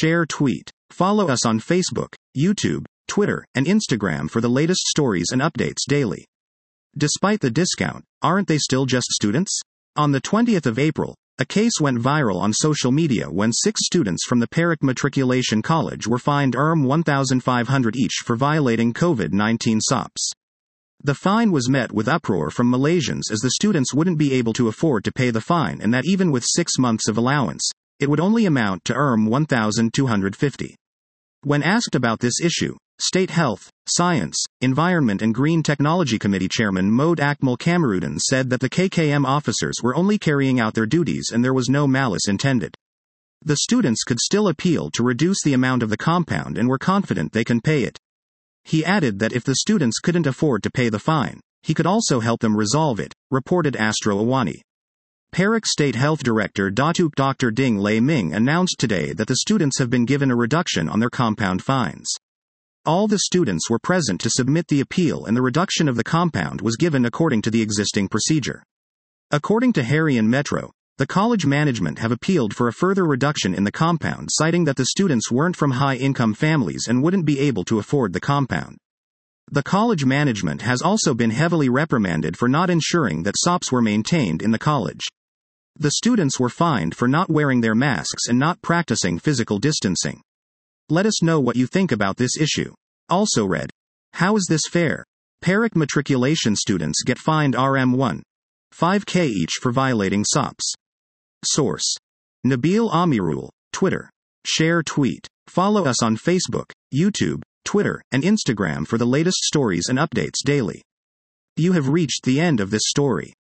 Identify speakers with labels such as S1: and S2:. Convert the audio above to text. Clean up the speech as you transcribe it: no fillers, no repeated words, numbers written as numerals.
S1: share, tweet. Follow us on Facebook, YouTube, Twitter, and Instagram for the latest stories and updates daily. Despite the discount, aren't they still just students? On the 20th of April, a case went viral on social media when 6 students from the Perak Matriculation College were fined $1,500 each for violating COVID-19 SOPs. The fine was met with uproar from Malaysians as the students wouldn't be able to afford to pay the fine, and that even with 6 months of allowance, it would only amount to $1,250. When asked about this issue, State Health, Science, Environment and Green Technology Committee Chairman Mohd Akmal Kamarudin said that the KKM officers were only carrying out their duties and there was no malice intended. The students could still appeal to reduce the amount of the compound and were confident they can pay it. He added that if the students couldn't afford to pay the fine, he could also help them resolve it, reported Astro Awani. Perak State Health Director Datuk Dr. Ding Lei Ming announced today that the students have been given a reduction on their compound fines. All the students were present to submit the appeal and the reduction of the compound was given according to the existing procedure. According to Harian Metro, the college management have appealed for a further reduction in the compound, citing that the students weren't from high-income families and wouldn't be able to afford the compound. The college management has also been heavily reprimanded for not ensuring that SOPs were maintained in the college. The students were fined for not wearing their masks and not practicing physical distancing. Let us know what you think about this issue. Also read, how is this fair? Perak matriculation students get fined Rm1.5k each for violating SOPs. Source: Nabil Amirul, Twitter. Share, tweet. Follow us on Facebook, YouTube, Twitter, and Instagram for the latest stories and updates daily. You have reached the end of this story.